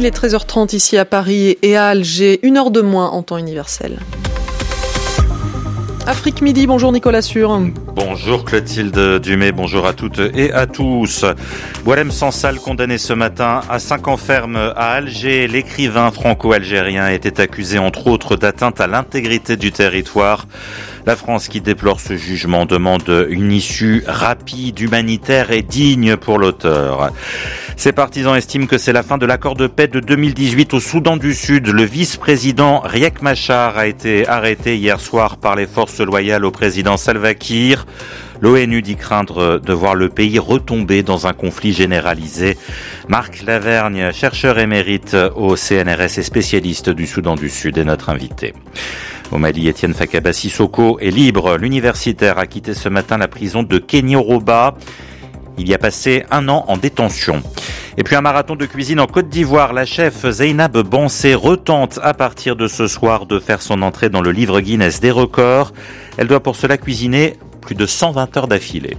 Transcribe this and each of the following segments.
Il est 13h30 ici à Paris et à Alger, 1 heure de moins en temps universel. Afrique Midi, bonjour Nicolas Sûr. Bonjour Clotilde Dumais, bonjour à toutes et à tous. Boualem Sansal, condamné ce matin à 5 ans ferme à Alger. L'écrivain franco-algérien était accusé entre autres d'atteinte à l'intégrité du territoire. La France, qui déplore ce jugement, demande une issue rapide, humanitaire et digne pour l'auteur. Ses partisans estiment que c'est la fin de l'accord de paix de 2018 au Soudan du Sud. Le vice-président Riek Machar a été arrêté hier soir par les forces loyales au président Salva Kiir. L'ONU dit craindre de voir le pays retomber dans un conflit généralisé. Marc Lavergne, chercheur émérite au CNRS et spécialiste du Soudan du Sud, est notre invité. Au Mali, Étienne Fakaba Sissoko est libre. L'universitaire a quitté ce matin la prison de Kenyoroba. Il y a passé 1 an en détention. Et puis un marathon de cuisine en Côte d'Ivoire. La chef Zeynab Bansé retente à partir de ce soir de faire son entrée dans le livre Guinness des records. Elle doit pour cela cuisiner plus de 120 heures d'affilée.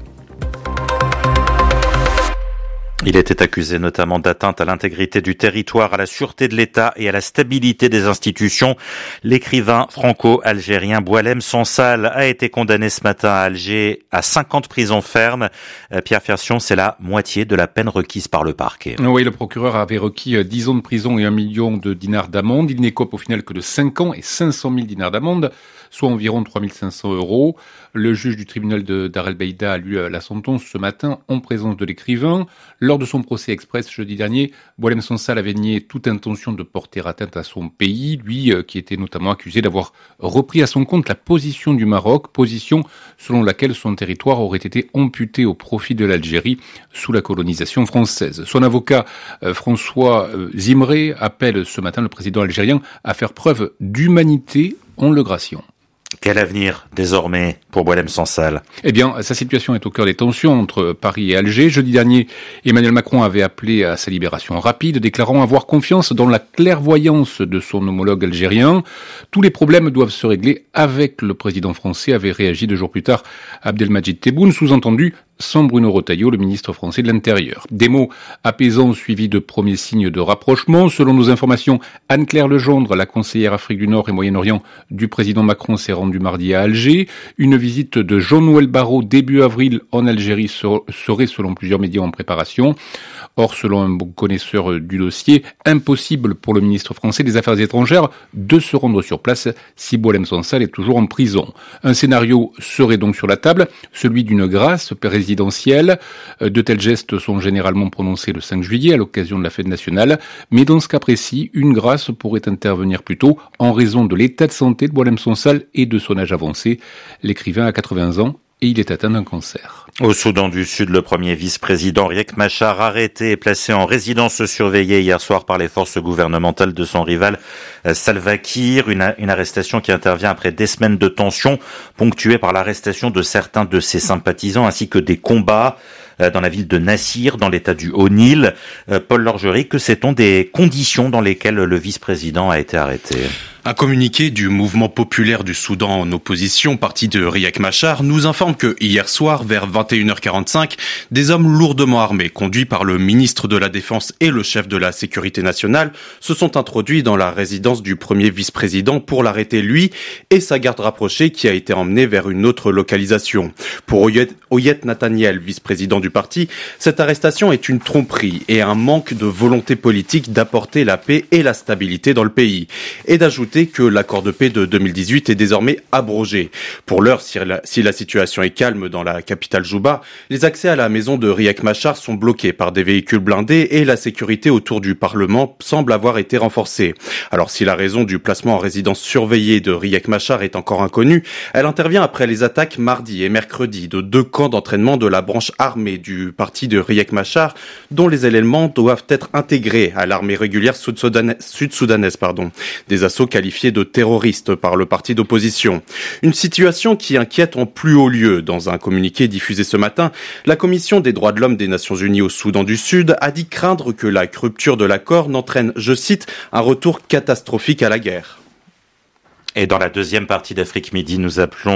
Il était accusé notamment d'atteinte à l'intégrité du territoire, à la sûreté de l'État et à la stabilité des institutions. L'écrivain franco-algérien Boualem Sansal a été condamné ce matin à Alger à 5 ans de prison ferme. Pierre Fersion, c'est la moitié de la peine requise par le parquet. Oui, le procureur avait requis 10 ans de prison et 1 million de dinars d'amende. Il n'écope au final que de 5 ans et 500 000 dinars d'amende, soit environ 3 500 €. Le juge du tribunal de Dar el Beida a lu la sentence ce matin en présence de l'écrivain. Lors de son procès express jeudi dernier, Boualem Sansal avait nié toute intention de porter atteinte à son pays, lui qui était notamment accusé d'avoir repris à son compte la position du Maroc, position selon laquelle son territoire aurait été amputé au profit de l'Algérie sous la colonisation française. Son avocat François Zimré appelle ce matin le président algérien à faire preuve d'humanité en l'agression. Quel avenir désormais pour Boualem Sansal ? Eh bien, sa situation est au cœur des tensions entre Paris et Alger. Jeudi dernier, Emmanuel Macron avait appelé à sa libération rapide, déclarant avoir confiance dans la clairvoyance de son homologue algérien. Tous les problèmes doivent se régler avec le président français, avait réagi 2 jours plus tard Abdelmadjid Tebboune, sous-entendu sans Bruno Retailleau, le ministre français de l'Intérieur. Des mots apaisants suivis de premiers signes de rapprochement. Selon nos informations, Anne-Claire Legendre, la conseillère Afrique du Nord et Moyen-Orient du président Macron, s'est rendue mardi à Alger. Une visite de Jean-Noël Barrot début avril en Algérie serait, selon plusieurs médias, en préparation. Or, selon un bon connaisseur du dossier, impossible pour le ministre français des Affaires étrangères de se rendre sur place si Boualem Sansal est toujours en prison. Un scénario serait donc sur la table, celui d'une grâce présidentielle. De tels gestes sont généralement prononcés le 5 juillet à l'occasion de la fête nationale, mais dans ce cas précis, une grâce pourrait intervenir plus tôt en raison de l'état de santé de Boualem Sansal et de son âge avancé. L'écrivain a 80 ans et il est atteint d'un cancer. Au Soudan du Sud, le premier vice-président Riek Machar, arrêté et placé en résidence surveillée hier soir par les forces gouvernementales de son rival Salva Kiir. Une arrestation qui intervient après des semaines de tensions, ponctuées par l'arrestation de certains de ses sympathisants ainsi que des combats dans la ville de Nassir, dans l'état du Haut-Nil. Paul Lorgerie, que sait-on des conditions dans lesquelles le vice-président a été arrêté ? Un communiqué du mouvement populaire du Soudan en opposition, parti de Riek Machar, nous informe que hier soir, vers 21h45, des hommes lourdement armés, conduits par le ministre de la Défense et le chef de la Sécurité nationale, se sont introduits dans la résidence du premier vice-président pour l'arrêter lui et sa garde rapprochée qui a été emmenée vers une autre localisation. Pour Oyet Nathaniel, vice-président du parti, cette arrestation est une tromperie et un manque de volonté politique d'apporter la paix et la stabilité dans le pays. Et d'ajouter que l'accord de paix de 2018 est désormais abrogé. Pour l'heure, si la situation est calme dans la capitale Djouba, les accès à la maison de Riek Machar sont bloqués par des véhicules blindés et la sécurité autour du Parlement semble avoir été renforcée. Alors si la raison du placement en résidence surveillée de Riek Machar est encore inconnue, elle intervient après les attaques mardi et mercredi de 2 camps d'entraînement de la branche armée du parti de Riek Machar, dont les éléments doivent être intégrés à l'armée régulière sud-soudanaise. Des assauts qualifiés de terroristes par le parti d'opposition. Une situation qui inquiète en plus haut lieu. Dans un communiqué diffusé ce matin, la Commission des droits de l'homme des Nations Unies au Soudan du Sud a dit craindre que la rupture de l'accord n'entraîne, je cite, un retour catastrophique à la guerre. Et dans la deuxième partie d'Afrique Midi, nous appelons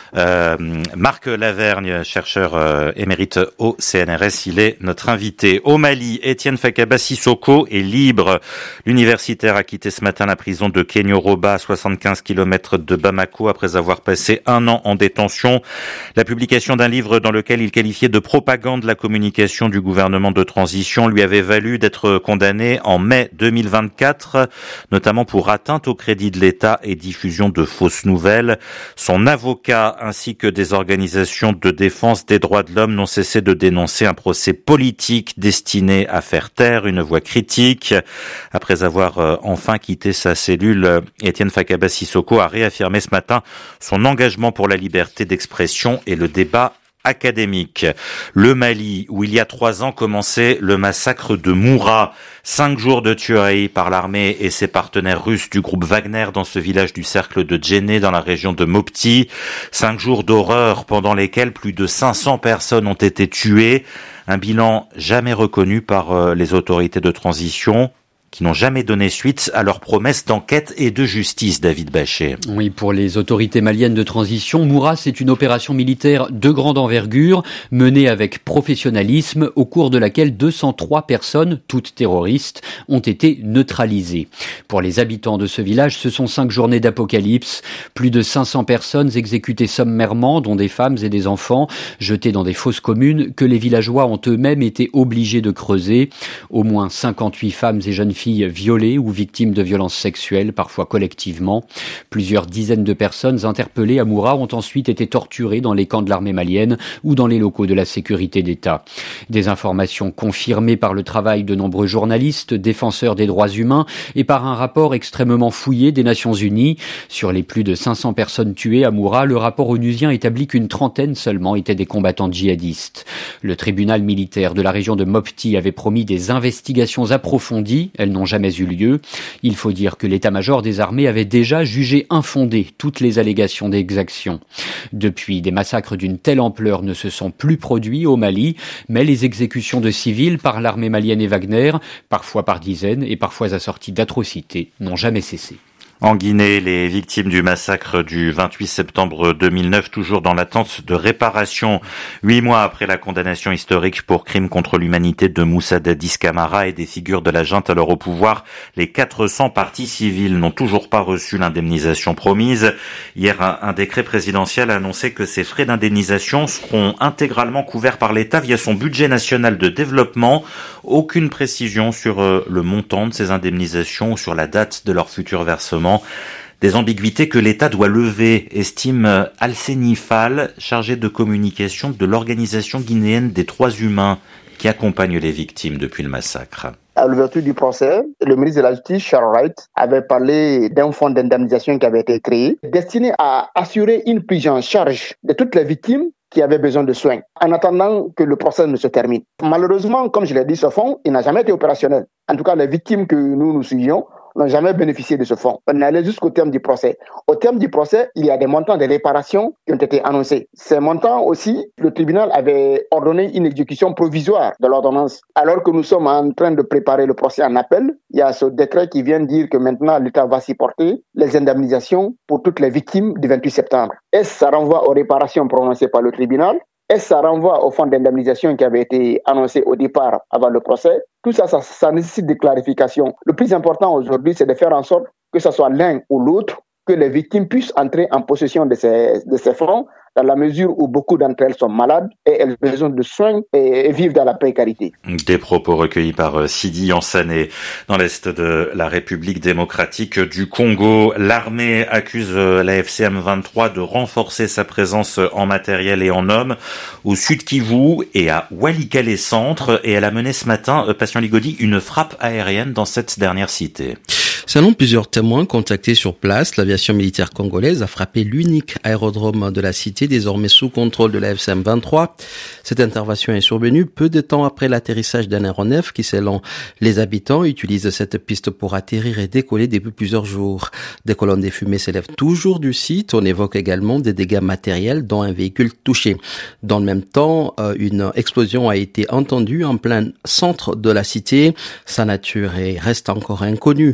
Marc Lavergne, chercheur émérite au CNRS, il est notre invité. Au Mali, Etienne Fakaba Sissoko est libre. L'universitaire a quitté ce matin la prison de Kenyoroba, à 75 km de Bamako, après avoir passé 1 an en détention. La publication d'un livre dans lequel il qualifiait de propagande la communication du gouvernement de transition lui avait valu d'être condamné en mai 2024, notamment pour atteinte au crédit de l'État et diffusion de fausses nouvelles. Son avocat ainsi que des organisations de défense des droits de l'homme n'ont cessé de dénoncer un procès politique destiné à faire taire une voix critique. Après avoir enfin quitté sa cellule, Etienne Fakaba Sissoko a réaffirmé ce matin son engagement pour la liberté d'expression et le débat académique. Le Mali, où il y a 3 ans commençait le massacre de Moura. 5 jours de tueries par l'armée et ses partenaires russes du groupe Wagner dans ce village du cercle de Djenné dans la région de Mopti. 5 jours d'horreur pendant lesquels plus de 500 personnes ont été tuées. Un bilan jamais reconnu par les autorités de transition, qui n'ont jamais donné suite à leurs promesses d'enquête et de justice, David Bachet. Oui, pour les autorités maliennes de transition, Moura, c'est une opération militaire de grande envergure, menée avec professionnalisme, au cours de laquelle 203 personnes, toutes terroristes, ont été neutralisées. Pour les habitants de ce village, ce sont 5 journées d'apocalypse. Plus de 500 personnes exécutées sommairement, dont des femmes et des enfants, jetées dans des fosses communes que les villageois ont eux-mêmes été obligés de creuser. Au moins 58 femmes et jeunes filles violées ou victimes de violences sexuelles, parfois collectivement. Plusieurs dizaines de personnes interpellées à Moura ont ensuite été torturées dans les camps de l'armée malienne ou dans les locaux de la sécurité d'État. Des informations confirmées par le travail de nombreux journalistes, défenseurs des droits humains et par un rapport extrêmement fouillé des Nations Unies. Sur les plus de 500 personnes tuées à Moura, le rapport onusien établit qu'une trentaine seulement étaient des combattants djihadistes. Le tribunal militaire de la région de Mopti avait promis des investigations approfondies. Elles n'ont jamais eu lieu. Il faut dire que l'état-major des armées avait déjà jugé infondées toutes les allégations d'exaction. Depuis, des massacres d'une telle ampleur ne se sont plus produits au Mali, mais les exécutions de civils par l'armée malienne et Wagner, parfois par dizaines et parfois assorties d'atrocités, n'ont jamais cessé. En Guinée, les victimes du massacre du 28 septembre 2009, toujours dans l'attente de réparation. 8 mois après la condamnation historique pour crime contre l'humanité de Moussa Dadis Camara et des figures de la junte alors au pouvoir, les 400 parties civiles n'ont toujours pas reçu l'indemnisation promise. Hier, un décret présidentiel a annoncé que ces frais d'indemnisation seront intégralement couverts par l'État via son budget national de développement. Aucune précision sur le montant de ces indemnisations ou sur la date de leur futur versement. Des ambiguïtés que l'État doit lever, estime Alseni Fall, chargé de communication de l'Organisation guinéenne des droits humains qui accompagne les victimes depuis le massacre. À l'ouverture du procès, le ministre de la Justice, Charles Wright, avait parlé d'un fonds d'indemnisation qui avait été créé, destiné à assurer une prise en charge de toutes les victimes qui avaient besoin de soins, en attendant que le procès ne se termine. Malheureusement, comme je l'ai dit, ce fonds, il n'a jamais été opérationnel. En tout cas, les victimes que nous suivions n'ont jamais bénéficié de ce fonds. On est allé jusqu'au terme du procès. Au terme du procès, il y a des montants de réparation qui ont été annoncés. Ces montants aussi, le tribunal avait ordonné une exécution provisoire de l'ordonnance. Alors que nous sommes en train de préparer le procès en appel, il y a ce décret qui vient dire que maintenant l'État va s'y porter les indemnisations pour toutes les victimes du 28 septembre. Est-ce que ça renvoie aux réparations prononcées par le tribunal? Est-ce que ça renvoie au fonds d'indemnisation qui avait été annoncé au départ avant le procès? Tout ça, ça nécessite des clarifications. Le plus important aujourd'hui, c'est de faire en sorte que ce soit l'un ou l'autre, que les victimes puissent entrer en possession de ces fonds, dans la mesure où beaucoup d'entre elles sont malades et elles ont besoin de soins et vivent dans la précarité. Des propos recueillis par Sidi Yansané dans l'est de la République démocratique du Congo. L'armée accuse la FCM 23 de renforcer sa présence en matériel et en hommes au Sud Kivu et à Walikale Centre, et elle a mené ce matin, Patient Ligodi, une frappe aérienne dans cette dernière cité. Selon plusieurs témoins contactés sur place, l'aviation militaire congolaise a frappé l'unique aérodrome de la cité, désormais sous contrôle de la FCM 23. Cette intervention est survenue peu de temps après l'atterrissage d'un aéronef qui, selon les habitants, utilise cette piste pour atterrir et décoller depuis plusieurs jours. Des colonnes de fumée s'élèvent toujours du site. On évoque également des dégâts matériels, dont un véhicule touché. Dans le même temps, une explosion a été entendue en plein centre de la cité. Sa nature reste encore inconnue.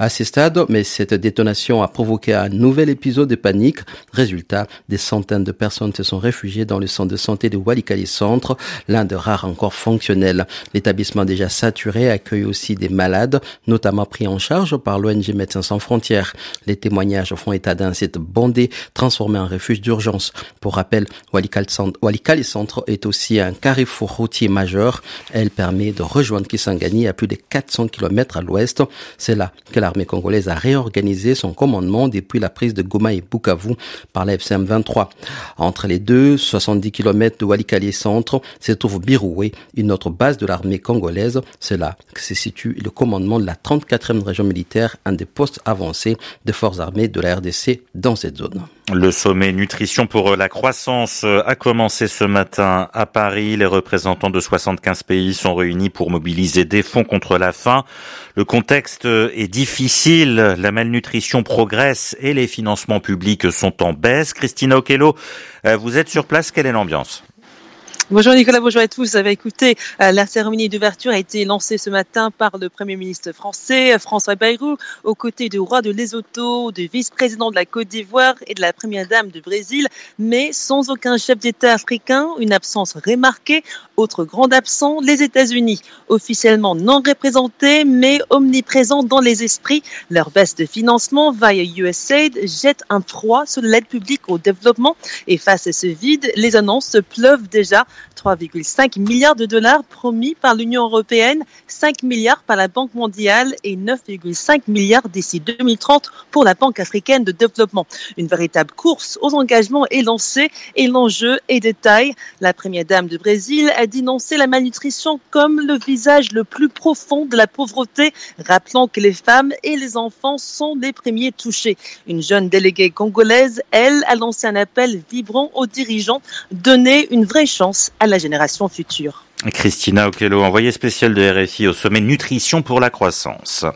à ce stade, mais cette détonation a provoqué un nouvel épisode de panique. Résultat, des centaines de personnes se sont réfugiées dans le centre de santé de Walikale Centre, l'un de rares encore fonctionnels. L'établissement déjà saturé accueille aussi des malades, notamment pris en charge par l'ONG Médecins sans frontières. Les témoignages font état d'un site bondé, transformé en refuge d'urgence. Pour rappel, Walikale Centre est aussi un carrefour routier majeur. Elle permet de rejoindre Kisangani à plus de 400 km à l'ouest. C'est là que l'armée congolaise a réorganisé son commandement depuis la prise de Goma et Bukavu par la FCM 23. Entre les deux, 70 km de Walikale Centre, se trouve Biroué, une autre base de l'armée congolaise. C'est là que se situe le commandement de la 34e région militaire, un des postes avancés des forces armées de la RDC dans cette zone. Le sommet nutrition pour la croissance a commencé ce matin à Paris. Les représentants de 75 pays sont réunis pour mobiliser des fonds contre la faim. Le contexte est difficile, la malnutrition progresse et les financements publics sont en baisse. Christina Okello, vous êtes sur place, quelle est l'ambiance ? Bonjour Nicolas, bonjour à tous. Écoutez, la cérémonie d'ouverture a été lancée ce matin par le Premier ministre français, François Bayrou, aux côtés du roi de Lesotho, du vice-président de la Côte d'Ivoire et de la première dame du Brésil, mais sans aucun chef d'État africain, une absence remarquée. Autre grand absent, les États-Unis, officiellement non représentés, mais omniprésents dans les esprits. Leur baisse de financement via USAID jette un froid sur l'aide publique au développement. Et face à ce vide, les annonces pleuvent déjà. 3,5 milliards de dollars promis par l'Union européenne, 5 milliards par la Banque mondiale et 9,5 milliards d'ici 2030 pour la Banque africaine de développement. Une véritable course aux engagements est lancée et l'enjeu est de taille. La première dame du Brésil a dénoncé la malnutrition comme le visage le plus profond de la pauvreté, rappelant que les femmes et les enfants sont les premiers touchés. Une jeune déléguée congolaise, elle, a lancé un appel vibrant aux dirigeants, donner une vraie chance à la génération future. Christina Okello, envoyée spéciale de RFI au sommet nutrition pour la croissance.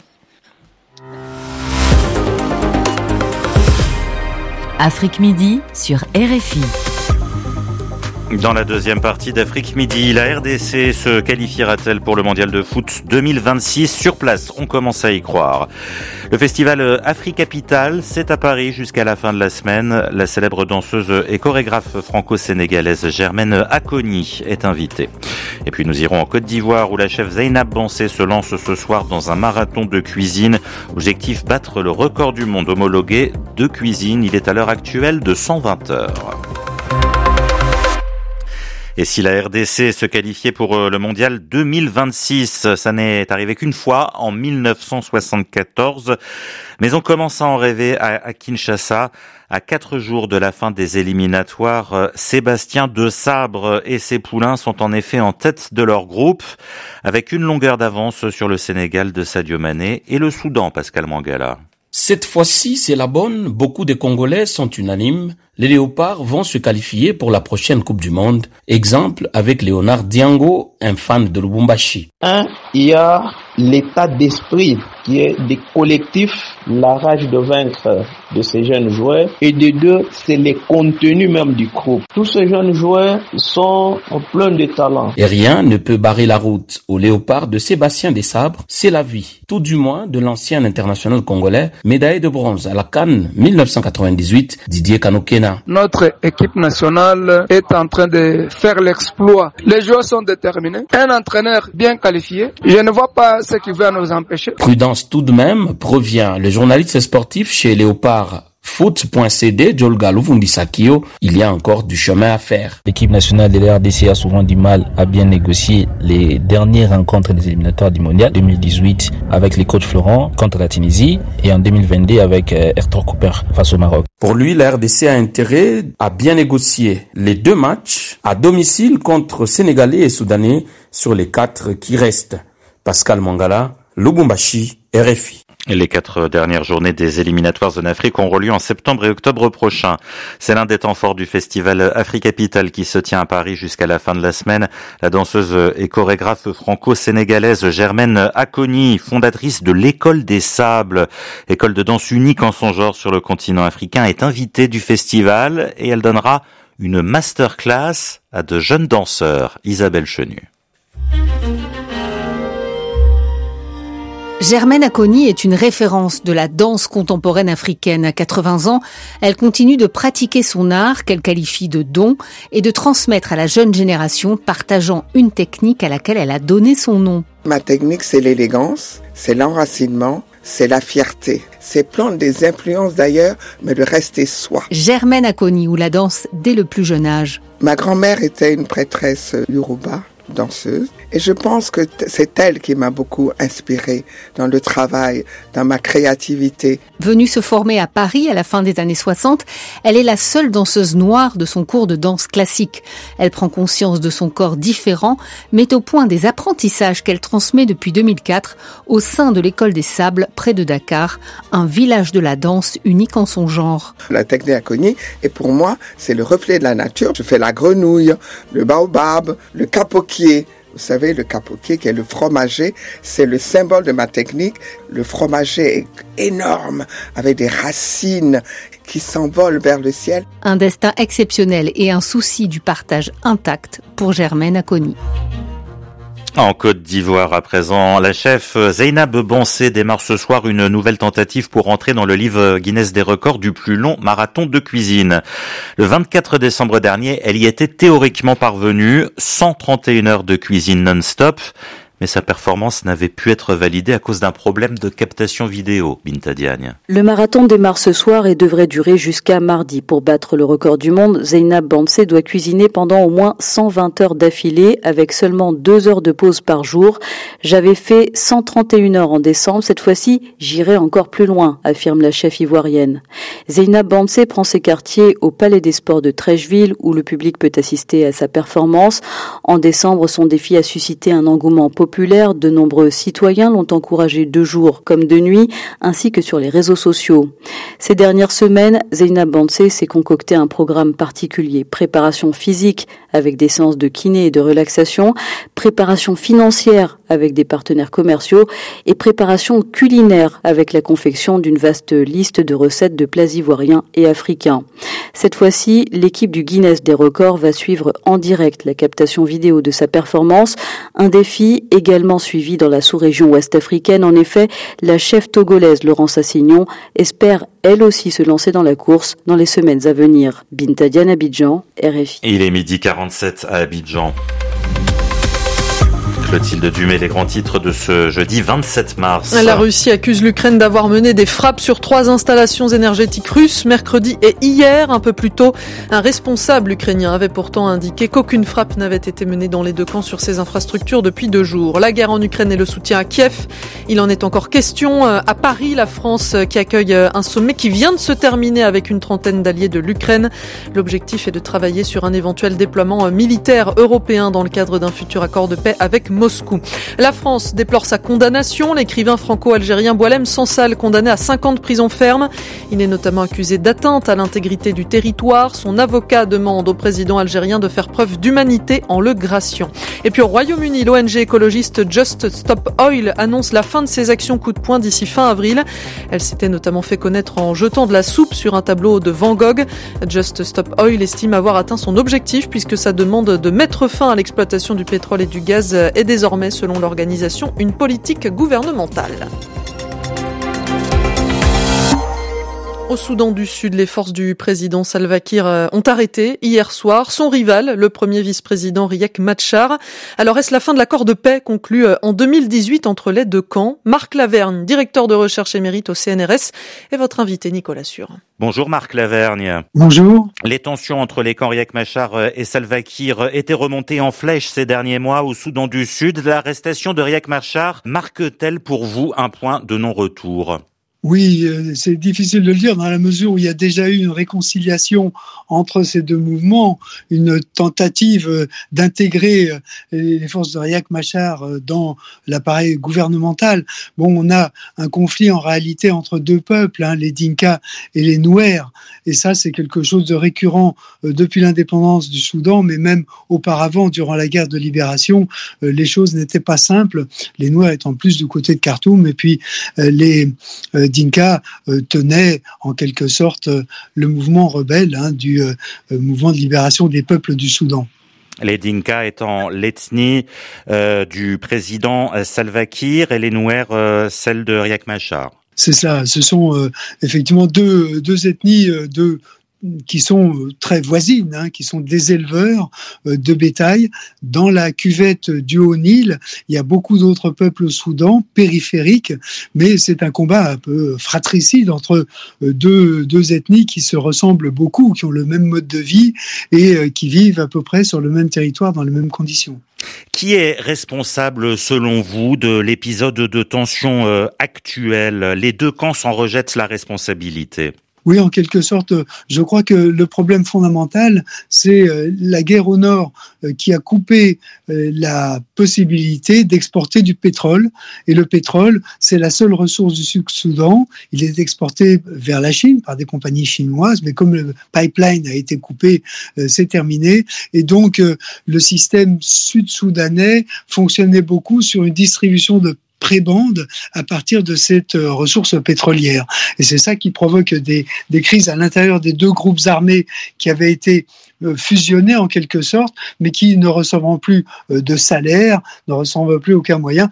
Afrique Midi sur RFI. Dans la deuxième partie d'Afrique Midi, la RDC se qualifiera-t-elle pour le mondial de foot 2026 ? Sur place, on commence à y croire. Le festival Afri-Capital, c'est à Paris jusqu'à la fin de la semaine. La célèbre danseuse et chorégraphe franco-sénégalaise Germaine Acogny est invitée. Et puis nous irons en Côte d'Ivoire où la chef Zeynab Bansé se lance ce soir dans un marathon de cuisine. Objectif, battre le record du monde homologué de cuisine. Il est à l'heure actuelle de 120 heures. Et si la RDC se qualifiait pour le mondial 2026, ça n'est arrivé qu'une fois, en 1974. Mais on commence à en rêver à Kinshasa. À 4 jours de la fin des éliminatoires, Sébastien Desabre et ses poulains sont en effet en tête de leur groupe, avec une longueur d'avance sur le Sénégal de Sadio Mané et le Soudan, Pascal Mangala. Cette fois-ci, c'est la bonne. Beaucoup de Congolais sont unanimes. Les Léopards vont se qualifier pour la prochaine Coupe du Monde. Exemple avec Léonard Diango, un fan de Lubumbashi. Il y a l'état d'esprit qui est des collectifs, la rage de vaincre de ces jeunes joueurs. Et de deux, c'est les contenus même du groupe. Tous ces jeunes joueurs sont pleins de talent. Et rien ne peut barrer la route aux Léopards de Sébastien Desabre. C'est la vie, tout du moins de l'ancien international congolais, médaillé de bronze à la CAN 1998, Didier Kanokena. Notre équipe nationale est en train de faire l'exploit. Les joueurs sont déterminés. Un entraîneur bien qualifié. Je ne vois pas ce qui va nous empêcher. Prudence tout de même, provient le journaliste sportif chez Léopard. Foot.cd, Jolga Luvundisakio, il y a encore du chemin à faire. L'équipe nationale de la RDC a souvent du mal à bien négocier les dernières rencontres des éliminatoires du mondial. 2018 avec les coachs Florent contre la Tunisie et en 2022 avec Arthur Cooper face au Maroc. Pour lui, la RDC a intérêt à bien négocier les 2 matchs à domicile contre Sénégalais et Soudanais sur les 4 qui restent. Pascal Mangala, Lubumbashi, RFI. Et les 4 dernières journées des éliminatoires en Afrique auront lieu en septembre et octobre prochain. C'est l'un des temps forts du festival Afri-Capital qui se tient à Paris jusqu'à la fin de la semaine. La danseuse et chorégraphe franco-sénégalaise Germaine Acogny, fondatrice de l'École des Sables, école de danse unique en son genre sur le continent africain, est invitée du festival et elle donnera une masterclass à de jeunes danseurs. Isabelle Chenu. Germaine Acogny est une référence de la danse contemporaine africaine. À 80 ans, elle continue de pratiquer son art, qu'elle qualifie de don, et de transmettre à la jeune génération, partageant une technique à laquelle elle a donné son nom. Ma technique, c'est l'élégance, c'est l'enracinement, c'est la fierté. C'est prendre des influences d'ailleurs, mais de rester soi. Germaine Acogny, ou la danse dès le plus jeune âge. Ma grand-mère était une prêtresse Yoruba, danseuse, et je pense que c'est elle qui m'a beaucoup inspirée dans le travail, dans ma créativité. Venue se former à Paris à la fin des années 60, elle est la seule danseuse noire de son cours de danse classique. Elle prend conscience de son corps différent, met au point des apprentissages qu'elle transmet depuis 2004 au sein de l'école des Sables, près de Dakar, un village de la danse unique en son genre. La technique Acogny, et pour moi, c'est le reflet de la nature. Je fais la grenouille, le baobab, le capoquier. Vous savez, le capoquier qui est le fromager, c'est le symbole de ma technique. Le fromager est énorme, avec des racines qui s'envolent vers le ciel. Un destin exceptionnel et un souci du partage intact pour Germaine Acogny. En Côte d'Ivoire, à présent, la chef Zeynab Bansé démarre ce soir une nouvelle tentative pour entrer dans le livre Guinness des records du plus long marathon de cuisine. Le 24 décembre dernier, elle y était théoriquement parvenue, 131 heures de cuisine non-stop. Mais sa performance n'avait pu être validée à cause d'un problème de captation vidéo, Binta Diagne. Le marathon démarre ce soir et devrait durer jusqu'à mardi. Pour battre le record du monde, Zeynab Bansé doit cuisiner pendant au moins 120 heures d'affilée, avec seulement 2 heures de pause par jour. J'avais fait 131 heures en décembre. Cette fois-ci, j'irai encore plus loin, affirme la chef ivoirienne. Zeynab Bansé prend ses quartiers au Palais des Sports de Trècheville, où le public peut assister à sa performance. En décembre, son défi a suscité un engouement populaire. De nombreux citoyens l'ont encouragé de jour comme de nuit, ainsi que sur les réseaux sociaux. Ces dernières semaines, Zeynab Bansé s'est concocté un programme particulier. Préparation physique avec des séances de kiné et de relaxation, préparation financière avec des partenaires commerciaux et préparation culinaire avec la confection d'une vaste liste de recettes de plats ivoiriens et africains. Cette fois-ci, l'équipe du Guinness des records va suivre en direct la captation vidéo de sa performance, un défi également suivi dans la sous-région ouest africaine. En effet, la chef togolaise Laurence Assignon espère elle aussi se lancer dans la course dans les semaines à venir. Binta Diagne, Abidjan, RFI. Il est 12h47 à Abidjan. Clotilde Dumais, les grands titres de ce jeudi 27 mars. La Russie accuse l'Ukraine d'avoir mené des frappes sur 3 installations énergétiques russes mercredi et hier. Un peu plus tôt, un responsable ukrainien avait pourtant indiqué qu'aucune frappe n'avait été menée dans les deux camps sur ces infrastructures depuis 2 jours. La guerre en Ukraine et le soutien à Kiev, il en est encore question. À Paris, la France qui accueille un sommet qui vient de se terminer avec une trentaine d'alliés de l'Ukraine. L'objectif est de travailler sur un éventuel déploiement militaire européen dans le cadre d'un futur accord de paix avec Moscou. La France déplore sa condamnation. L'écrivain franco-algérien Boualem Sansal, condamné à 5 ans de prison ferme. Il est notamment accusé d'atteinte à l'intégrité du territoire. Son avocat demande au président algérien de faire preuve d'humanité en le graciant. Et puis au Royaume-Uni, l'ONG écologiste Just Stop Oil annonce la fin de ses actions coup de poing d'ici fin avril. Elle s'était notamment fait connaître en jetant de la soupe sur un tableau de Van Gogh. Just Stop Oil estime avoir atteint son objectif puisque sa demande de mettre fin à l'exploitation du pétrole et du gaz est désormais, selon l'organisation, une politique gouvernementale. Au Soudan du Sud, les forces du président Salva Kiir ont arrêté hier soir son rival, le premier vice-président Riek Machar. Alors est-ce la fin de l'accord de paix conclu en 2018 entre les deux camps? Marc Lavergne, directeur de recherche émérite au CNRS, est votre invité, Nicolas Sûr. Bonjour Marc Lavergne. Bonjour. Les tensions entre les camps Riek Machar et Salva Kiir étaient remontées en flèche ces derniers mois au Soudan du Sud. L'arrestation de Riek Machar marque-t-elle pour vous un point de non-retour ? Oui, c'est difficile de le dire dans la mesure où il y a déjà eu une réconciliation entre ces deux mouvements, une tentative d'intégrer les forces de Riek Machar dans l'appareil gouvernemental. Bon, on a un conflit en réalité entre deux peuples, les Dinka et les Nouers, et ça c'est quelque chose de récurrent depuis l'indépendance du Soudan, mais même auparavant, durant la guerre de libération, les choses n'étaient pas simples, les Nouers étant plus du côté de Khartoum, et puis les Dinka tenait en quelque sorte le mouvement rebelle du mouvement de libération des peuples du Soudan. Les Dinka étant l'ethnie du président Salva Kiir et les Nouers celle de Riek Machar. C'est ça, ce sont effectivement deux ethnies qui sont très voisines, qui sont des éleveurs de bétail. Dans la cuvette du Haut-Nil, il y a beaucoup d'autres peuples au Soudan, périphériques, mais c'est un combat un peu fratricide entre deux ethnies qui se ressemblent beaucoup, qui ont le même mode de vie et qui vivent à peu près sur le même territoire dans les mêmes conditions. Qui est responsable, selon vous, de l'épisode de tension actuel ? Les deux camps s'en rejettent la responsabilité. Oui, en quelque sorte, je crois que le problème fondamental, c'est la guerre au nord qui a coupé la possibilité d'exporter du pétrole. Et le pétrole, c'est la seule ressource du Sud-Soudan. Il est exporté vers la Chine par des compagnies chinoises, mais comme le pipeline a été coupé, c'est terminé. Et donc, le système sud-soudanais fonctionnait beaucoup sur une distribution de prébande à partir de cette ressource pétrolière. Et c'est ça qui provoque des crises à l'intérieur des deux groupes armés qui avaient été fusionnés en quelque sorte, mais qui ne recevant plus de salaire, ne recevant plus aucun moyen,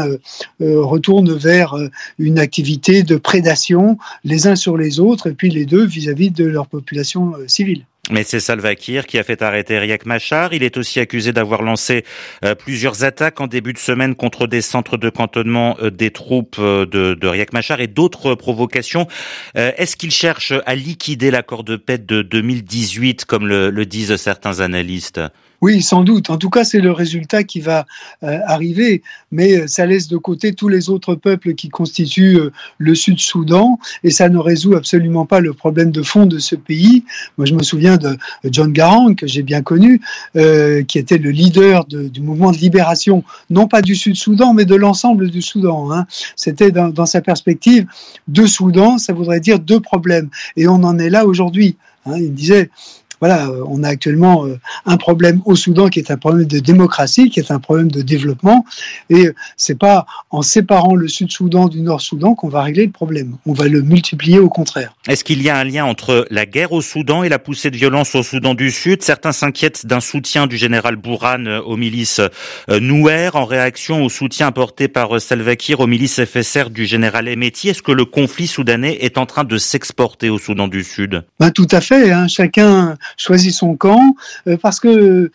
retournent vers une activité de prédation les uns sur les autres et puis les deux vis-à-vis de leur population civile. Mais c'est Salva Kiir qui a fait arrêter Riek Machar. Il est aussi accusé d'avoir lancé plusieurs attaques en début de semaine contre des centres de cantonnement des troupes de Riek Machar et d'autres provocations. Est-ce qu'il cherche à liquider l'accord de paix de 2018, comme le disent certains analystes ? Oui, sans doute. En tout cas, c'est le résultat qui va arriver. Mais ça laisse de côté tous les autres peuples qui constituent le Sud-Soudan et ça ne résout absolument pas le problème de fond de ce pays. Moi, je me souviens de John Garang, que j'ai bien connu, qui était le leader du mouvement de libération, non pas du Sud-Soudan, mais de l'ensemble du Soudan. C'était dans sa perspective, deux Soudans, ça voudrait dire deux problèmes. Et on en est là aujourd'hui. Il disait... Voilà, on a actuellement un problème au Soudan qui est un problème de démocratie, qui est un problème de développement. Et c'est pas en séparant le Sud-Soudan du Nord-Soudan qu'on va régler le problème. On va le multiplier au contraire. Est-ce qu'il y a un lien entre la guerre au Soudan et la poussée de violence au Soudan du Sud ? Certains s'inquiètent d'un soutien du général Bourhan aux milices Nouer en réaction au soutien apporté par Salva Kiir aux milices FSR du général Hemeti. Est-ce que le conflit soudanais est en train de s'exporter au Soudan du Sud ? Tout à fait. Chacun choisit son camp parce que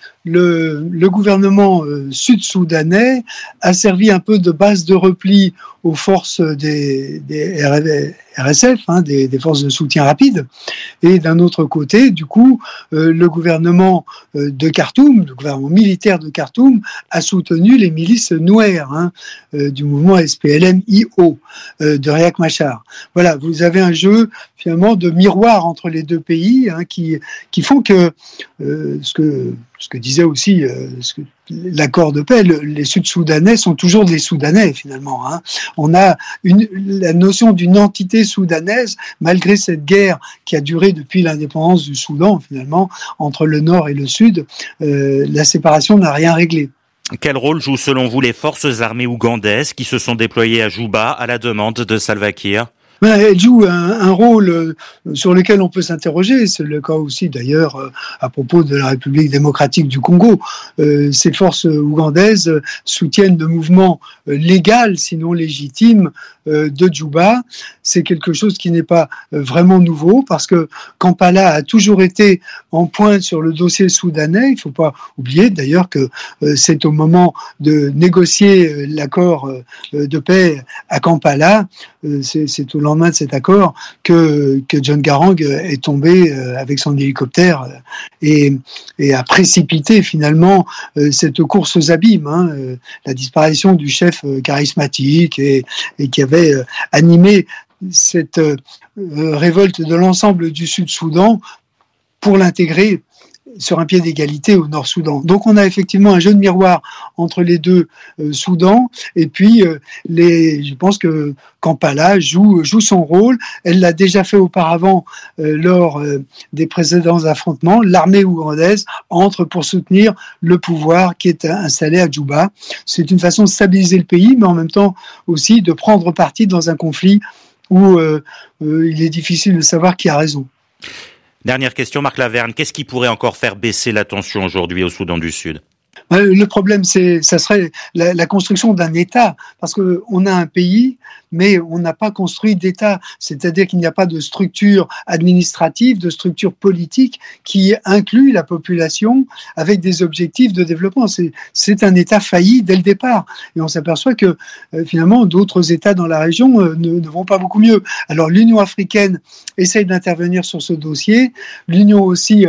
le gouvernement sud-soudanais a servi un peu de base de repli aux forces des RSF, des forces de soutien rapide. Et d'un autre côté, du coup, le gouvernement de Khartoum, le gouvernement militaire de Khartoum, a soutenu les milices Nouer du mouvement SPLM-IO de Riek Machar. Voilà, vous avez un jeu finalement de miroir entre les deux pays qui font que ce que disait aussi l'accord de paix, les Sud-Soudanais sont toujours des Soudanais finalement. On a la notion d'une entité soudanaise, malgré cette guerre qui a duré depuis l'indépendance du Soudan finalement, entre le Nord et le Sud, la séparation n'a rien réglé. Quel rôle jouent selon vous les forces armées ougandaises qui se sont déployées à Juba à la demande de Salva Kiir ? Elle joue un rôle sur lequel on peut s'interroger. C'est le cas aussi d'ailleurs à propos de la République démocratique du Congo. Ces forces ougandaises soutiennent le mouvement légal, sinon légitime, de Juba. C'est quelque chose qui n'est pas vraiment nouveau parce que Kampala a toujours été en pointe sur le dossier soudanais. Il ne faut pas oublier d'ailleurs que c'est au moment de négocier l'accord de paix à Kampala, c'est au lendemain de cet accord que John Garang est tombé avec son hélicoptère et a précipité finalement cette course aux abîmes, la disparition du chef charismatique et qui avait animé cette révolte de l'ensemble du Sud-Soudan pour l'intégrer sur un pied d'égalité au Nord-Soudan. Donc on a effectivement un jeu de miroir entre les deux Soudans et puis je pense que Kampala joue son rôle. Elle l'a déjà fait auparavant lors des précédents affrontements. L'armée ougandaise entre pour soutenir le pouvoir qui est installé à Juba. C'est une façon de stabiliser le pays, mais en même temps aussi de prendre parti dans un conflit où il est difficile de savoir qui a raison. Dernière question, Marc Laverne. Qu'est-ce qui pourrait encore faire baisser la tension aujourd'hui au Soudan du Sud ? Le problème, ça serait la construction d'un État, parce qu'on a un pays, mais on n'a pas construit d'État. C'est-à-dire qu'il n'y a pas de structure administrative, de structure politique qui inclut la population avec des objectifs de développement. C'est un État failli dès le départ. Et on s'aperçoit que finalement, d'autres États dans la région ne vont pas beaucoup mieux. Alors l'Union africaine essaye d'intervenir sur ce dossier. L'Union aussi,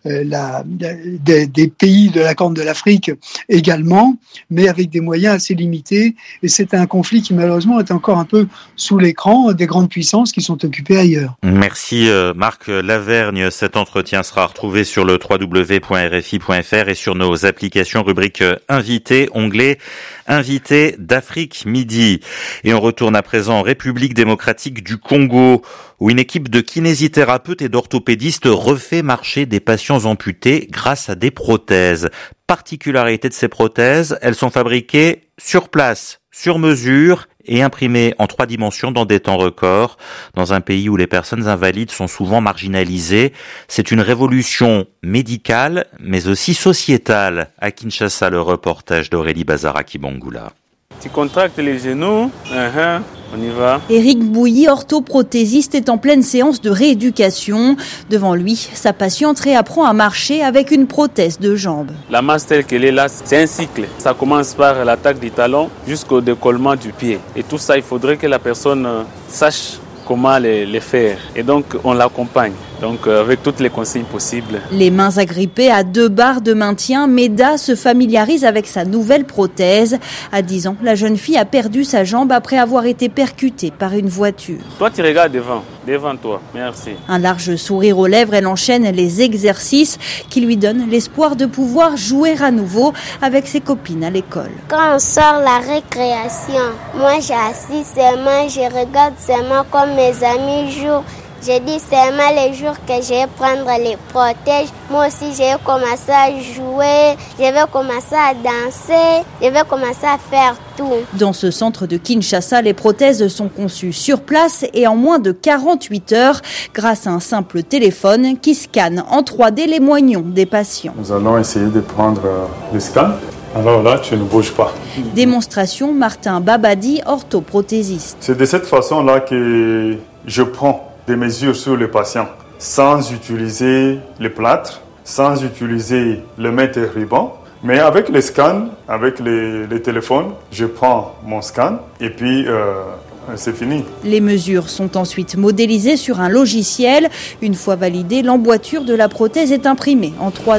des pays de la Corne de l'Afrique également, mais avec des moyens assez limités. Et c'est un conflit qui malheureusement est encore un peu sous l'écran des grandes puissances qui sont occupées ailleurs. Merci Marc Lavergne. Cet entretien sera retrouvé sur le www.rfi.fr et sur nos applications, rubrique Invité, onglet Invité d'Afrique Midi. Et on retourne à présent en République démocratique du Congo, où une équipe de kinésithérapeutes et d'orthopédistes refait marcher des patients amputés grâce à des prothèses. Particularité de ces prothèses, elles sont fabriquées sur place, sur mesure et imprimées en 3 dimensions dans des temps records. Dans un pays où les personnes invalides sont souvent marginalisées, c'est une révolution médicale, mais aussi sociétale. À Kinshasa, le reportage d'Aurélie Bazaraki-Bangula. Tu contractes les genoux, on y va. Éric Bouilly, orthoprothésiste, est en pleine séance de rééducation. Devant lui, sa patiente réapprend à marcher avec une prothèse de jambe. La masse telle qu'elle est là, c'est un cycle. Ça commence par l'attaque du talon jusqu'au décollement du pied. Et tout ça, il faudrait que la personne sache comment les faire. Et donc, on l'accompagne. Donc, avec toutes les consignes possibles. Les mains agrippées à 2 barres de maintien, Meda se familiarise avec sa nouvelle prothèse. À 10 ans, la jeune fille a perdu sa jambe après avoir été percutée par une voiture. Toi, tu regardes devant toi. Merci. Un large sourire aux lèvres, elle enchaîne les exercices qui lui donnent l'espoir de pouvoir jouer à nouveau avec ses copines à l'école. Quand on sort la récréation, moi j'assis seulement, je regarde seulement comme mes amis jouent. J'ai dit seulement les jours que je vais prendre les protèges. Moi aussi, je vais commencer à jouer, je vais commencer à danser, je vais commencer à faire tout. Dans ce centre de Kinshasa, les prothèses sont conçues sur place et en moins de 48 heures grâce à un simple téléphone qui scanne en 3D les moignons des patients. Nous allons essayer de prendre le scan. Alors là, tu ne bouges pas. Démonstration, Martin Babadi, orthoprothésiste. C'est de cette façon-là que je prends des mesures sur le patient sans utiliser le plâtre, sans utiliser le mètre et ruban. Mais avec les scans, avec les téléphones, je prends mon scan et puis c'est fini. Les mesures sont ensuite modélisées sur un logiciel. Une fois validée, l'emboîture de la prothèse est imprimée en 3D.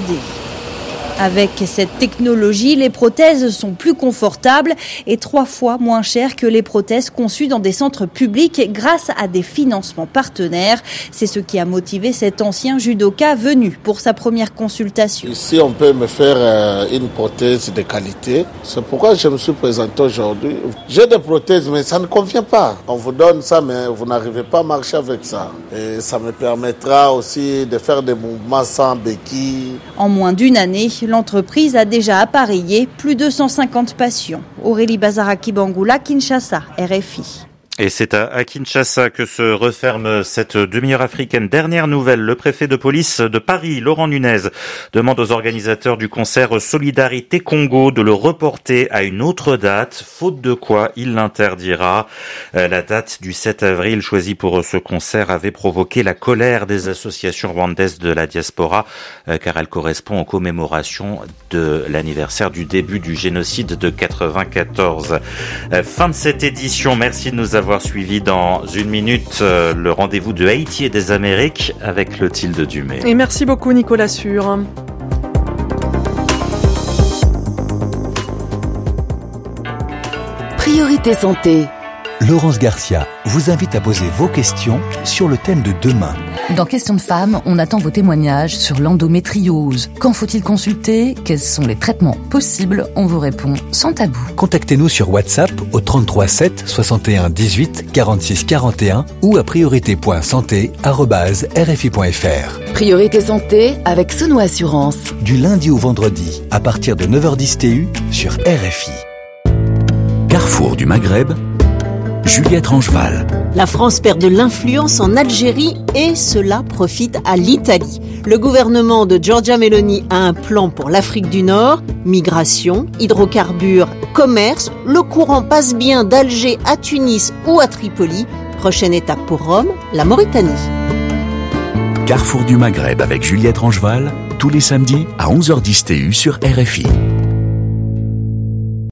Avec cette technologie, les prothèses sont plus confortables et 3 fois moins chères que les prothèses conçues dans des centres publics grâce à des financements partenaires. C'est ce qui a motivé cet ancien judoka venu pour sa première consultation. Ici, on peut me faire une prothèse de qualité. C'est pourquoi je me suis présenté aujourd'hui. J'ai des prothèses, mais ça ne convient pas. On vous donne ça, mais vous n'arrivez pas à marcher avec ça. Et ça me permettra aussi de faire des mouvements sans béquille. En moins d'une année, l'entreprise a déjà appareillé plus de 150 patients. Aurélie Bazaraki-Bangula, Kinshasa, RFI. Et c'est à Kinshasa que se referme cette demi-heure africaine. Dernière nouvelle, le préfet de police de Paris, Laurent Nunez, demande aux organisateurs du concert Solidarité Congo de le reporter à une autre date, faute de quoi il l'interdira. La date du 7 avril choisie pour ce concert avait provoqué la colère des associations rwandaises de la diaspora, car elle correspond aux commémorations de l'anniversaire du début du génocide de 94. Fin de cette édition, merci de nous avoir suivi. Dans une minute, le rendez-vous de Haïti et des Amériques avec Clotilde Dumais. Et merci beaucoup Nicolas Sûr. Priorité santé. Laurence Garcia vous invite à poser vos questions sur le thème de demain. Dans Questions de femmes, on attend vos témoignages sur l'endométriose. Quand faut-il consulter? Quels sont les traitements possibles? On vous répond sans tabou. Contactez-nous sur WhatsApp au 33 7 61 18 46 41 ou à priorité.santé@rfi.fr. Priorité santé avec Sono Assurance. Du lundi au vendredi, à partir de 9h10 TU sur RFI. Carrefour du Maghreb, Juliette Rangeval. La France perd de l'influence en Algérie et cela profite à l'Italie. Le gouvernement de Giorgia Meloni a un plan pour l'Afrique du Nord. Migration, hydrocarbures, commerce. Le courant passe bien d'Alger à Tunis ou à Tripoli. Prochaine étape pour Rome, la Mauritanie. Carrefour du Maghreb avec Juliette Rangeval, tous les samedis à 11h10 TU sur RFI.